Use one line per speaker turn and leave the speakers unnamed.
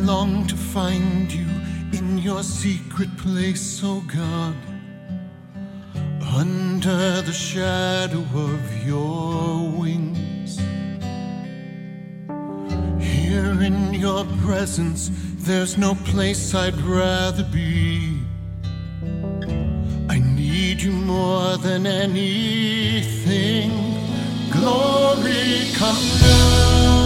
long to find you in your secret place, oh God, under the shadow of your wings. Here in your presence, there's no place I'd rather be. I need you more than anything. Glory, come now.